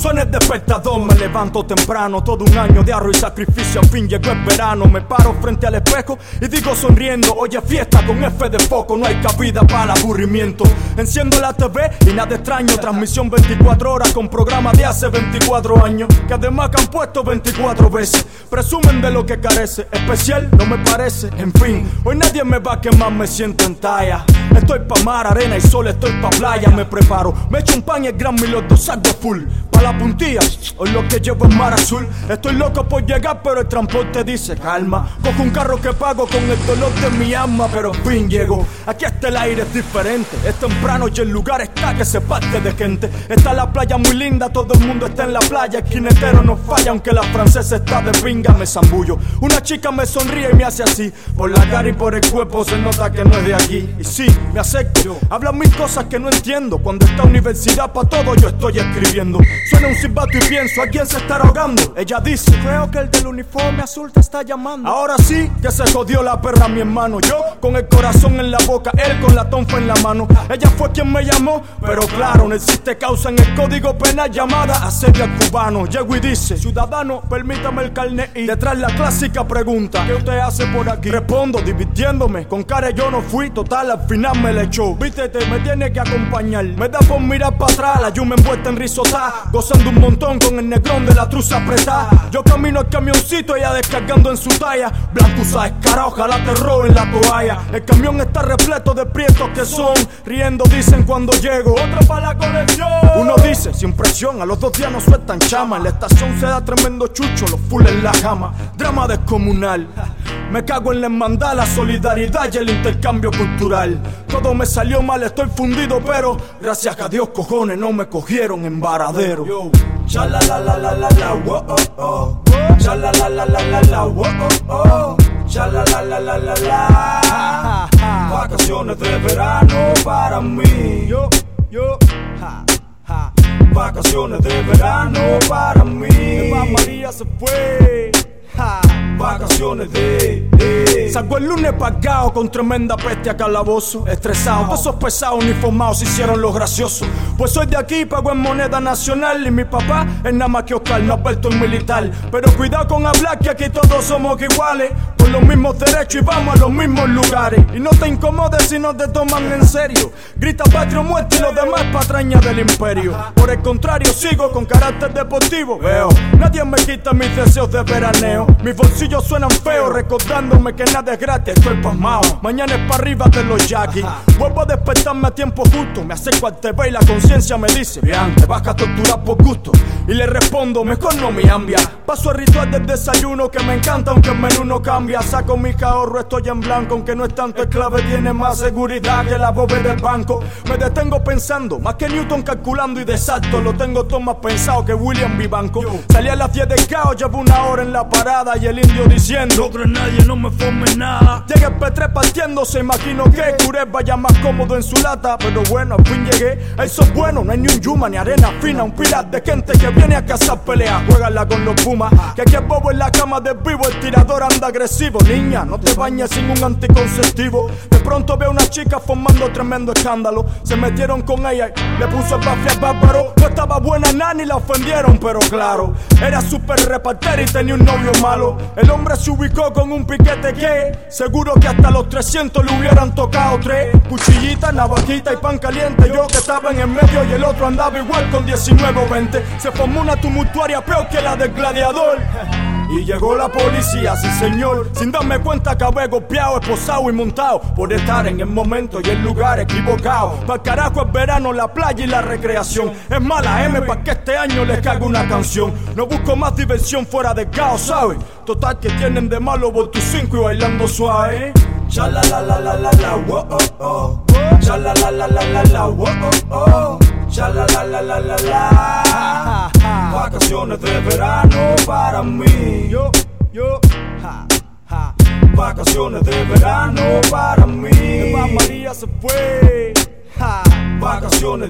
suena el despertador, me levanto temprano. Todo un año de arro y sacrificio, al fin llegó el verano. Me paro frente al espejo y digo sonriendo: oye, fiesta con F de foco, no hay cabida para el aburrimiento. Enciendo la TV y nada extraño, transmisión 24 horas con programa de hace 24 años, que además que han puesto 24 veces. Presumen de lo que carece, especial no me parece. En fin, hoy nadie me va a quemar, me siento en talla. Estoy pa' mar, arena y sol, estoy pa' playa. Me preparo, me echo un pan y el Grammy los dos salgo full. Pa' la puntilla, hoy lo que llevo es mar azul. Estoy loco por llegar, pero el transporte dice calma. Cojo un carro que pago con el dolor de mi alma, pero en fin llego. Aquí hasta el aire es diferente, es temprano y el lugar está que se parte de gente. Está la playa muy linda, todo el mundo está en la playa. El jinetero no falla, aunque la francesa está de pinga. Me zambullo, una chica me sonríe y me hace así. Por la cara y por el cuerpo se nota que no es de aquí. Y sí, me acepto, hablan mil cosas que no entiendo. Cuando esta universidad pa' todo yo estoy escribiendo. Suena un silbato y pienso, ¿a quién se estará ahogando? Ella dice, creo que el del uniforme azul te está llamando. Ahora sí que se jodió la perra mi hermano. Yo con el corazón en la boca, él con la tonfa en la mano. Ella fue quien me llamó, pero claro, no existe causa en el código penal llamada asedio al cubano. Llego y dice, ciudadano, permítame el carnet. Y detrás la clásica pregunta, ¿qué usted hace por aquí? Respondo divirtiéndome, con cara yo no fui, total al final me le echó. Vítete, me tiene que acompañar. Me da por mirar para atrás, la yuma envuelta en risotá, gozando un montón con el negrón de la truza apretada. Yo camino al camioncito, ella descargando en su talla. Blancuza escara, ojalá te roben la toalla. El camión está repleto de prietos que son, riendo dicen cuando llego, otra para la colección. Uno dice, sin presión, a los 2 días no sueltan chama. En la estación se da tremendo chucho, los full en la cama. Drama descomunal, me cago en la hermandad, la solidaridad y el intercambio cultural. Todo me salió mal, estoy fundido, pero gracias a Dios, cojones, no me cogieron en varadero. Cha la la la la la la, oh oh oh. Cha la la la la la la, oh oh oh. Cha la la la la la la. Vacaciones de verano para mí. Vacaciones de verano para mí. Eva María se fue. Vacaciones salgo el lunes pagado con tremenda peste a calabozo. Estresado, todos esos pesados uniformados se hicieron los graciosos. Pues soy de aquí, pago en moneda nacional. Y mi papá es nada más que Oscar, no aperto en militar. Pero cuidado con hablar que aquí todos somos iguales, con los mismos derechos y vamos a los mismos lugares. Y no te incomodes si no te toman en serio. Grita patria o muerte y lo demás patrañas del imperio. Por el contrario, sigo con carácter deportivo. Veo, nadie me quita mis deseos de veraneo. Mis bolsillos suenan feos, recordándome que nada es gratis. Estoy pasmado, mañana es para arriba de los yaquis. Vuelvo a despertarme a tiempo justo. Me acerco al TV y la conciencia me dice, bien, te vas a torturar por gusto. Y le respondo, mejor no me ambia. Paso el ritual del desayuno que me encanta aunque el menú no cambia. Saco mi ahorro, estoy en blanco, aunque no es tanto el clave, tiene más seguridad que la bóveda del banco. Me detengo pensando, más que Newton calculando y de salto. Lo tengo todo más pensado que William Vivanco. Salí a las 10 del caos, llevo 1 hora en la parada. Y el indio diciendo, no crees nadie, no me forme nada. Llega el P3 partiéndose, imagino que Curé vaya más cómodo en su lata. Pero bueno, al fin llegué, eso es bueno. No hay ni un yuma, ni arena fina, un pilar de gente que viene a cazar peleas. Juégala con los pumas, que aquí es bobo en la cama de vivo. El tirador anda agresivo. Niña, no te bañes sin un anticonceptivo. De pronto veo una chica formando tremendo escándalo. Se metieron con ella y le puso el bafia al bárbaro. No estaba buena nada ni la ofendieron, pero claro, era súper repartera y tenía un novio malo. El hombre se ubicó con un piquete que seguro que hasta los 300 le hubieran tocado 3. Cuchillita, navajita y pan caliente. Yo que estaba en el medio y el otro andaba igual con 19 o 20. Se formó una tumultuaria peor que la del gladiador. Y llegó la policía, sí señor, sin darme cuenta acabé golpeado, esposado y montado por estar en el momento y el lugar equivocado. Pa'l carajo el verano, la playa y la recreación. Es mala M pa' que este año les caiga una canción. No busco más diversión fuera de caos, ¿sabes? Total que tienen de malo por tus 5 y bailando suave. Cha la la la la la la, oh oh oh. Cha la la la la la la, oh oh oh. Cha la la la la la la. Vacaciones de verano para mí. Vacaciones de verano para mí. Eva María se fue. Vacaciones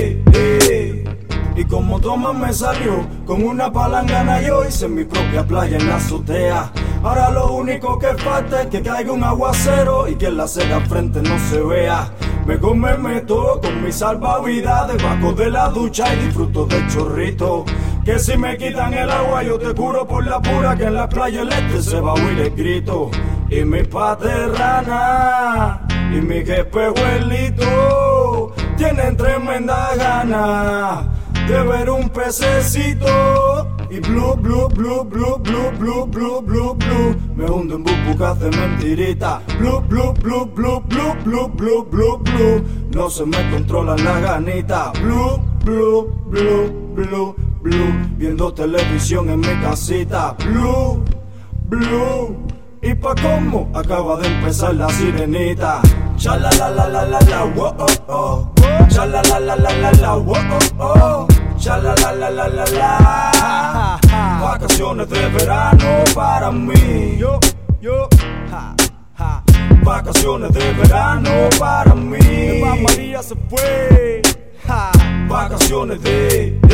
y como toma me salió, con una palangana yo hice mi propia playa en la azotea. Ahora lo único que falta es que caiga un aguacero y que en la acera al frente no se vea. Mejor me meto con mi salvavidas debajo de la ducha y disfruto del chorrito. Que si me quitan el agua yo te curo por la pura, que en la playa el este se va a oír el grito. Y mi paterrana y mi jepejuelito tienen tremenda gana de ver un pececito. Y blue, blue, blue, blue, blue, blue, blue, blue, blue, me hundo en bubucas de mentirita. Blue, blue, blue, blue, blue, blue, blue, blue, blue, no se me controlan la ganita. Blue, blue, blue, blue, blue, viendo televisión en mi casita. Blue, blue, y pa' cómo acaba de empezar la sirenita. Cha la la la la la la, wo oh oh. Cha la la la la la la, wo oh oh. Cha la la la la la la. Vacaciones de verano para mí. Vacaciones de verano para mí. Eva María se fue. Vacaciones de